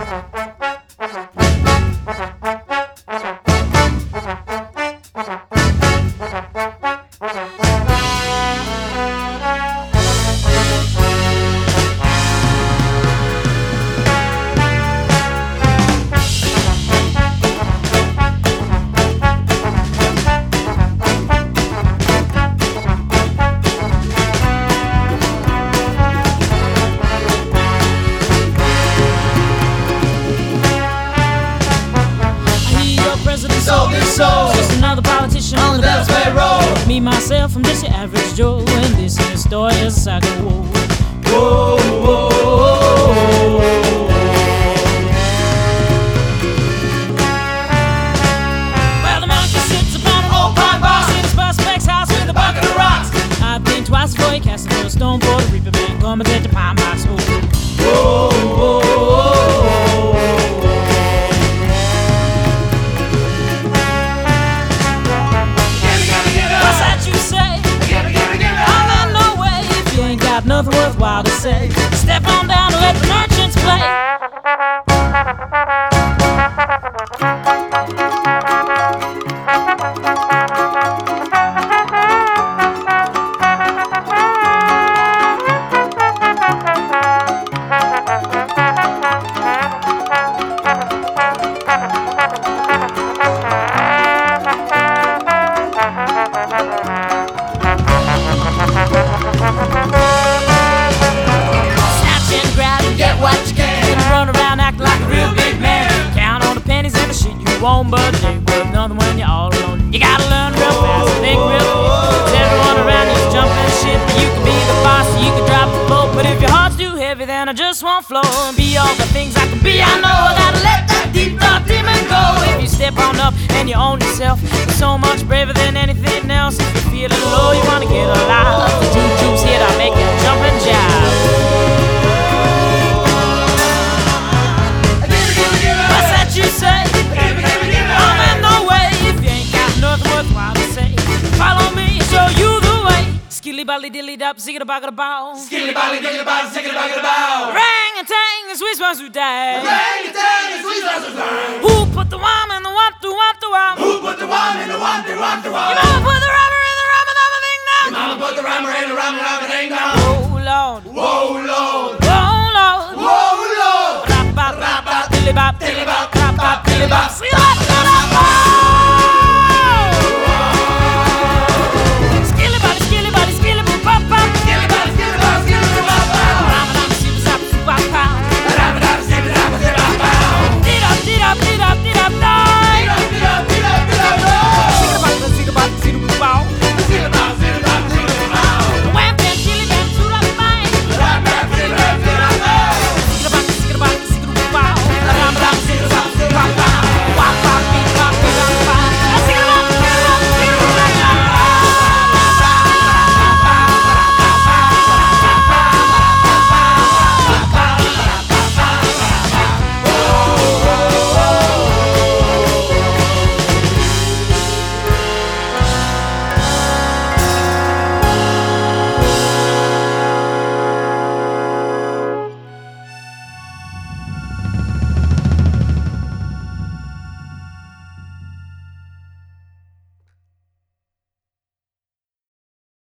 Just another politician on the Dallas Road. Me, myself, I'm just your average Joe, and this is the story of Psycho. Whoa, whoa, whoa. Well, the monkey sits upon an old pine box in his prospect's house with a bucket of rocks. I've been twice before he cast a stone for the reaper man coming to the pine box. Whoa, whoa, whoa. Nothing worthwhile to say. Step on down and let the merchants play. But it ain't worth nothing when you're all alone. You gotta learn real fast and think real quick. Everyone around you's jumping ship. You can be the boss, you can drop the boat. But if your heart's too heavy, then I just won't flow and be all the things I can be. I know I gotta let that deep thought demon go. If you step on up and you own yourself, you're so much braver than anything else. If you feel it low, you wanna get alive. The juju's here to make you jump and jive. What's that you say? Follow me, show you the way. Skilly bally dilly dop, zigga da bagga da bow. Skilly bally dilly bow, zigga da bagga da bow. Rang a tang, the Swiss ones who die. Rang a tang, the Swiss ones who die. Who put the wham in the wham to wham to wham? Who put the wham in the wham to wham to wham? Your mama put the rubber in the rum and everything now. Your mama put the rubber in the rum and everything now. Oh Lord, whoa Lord.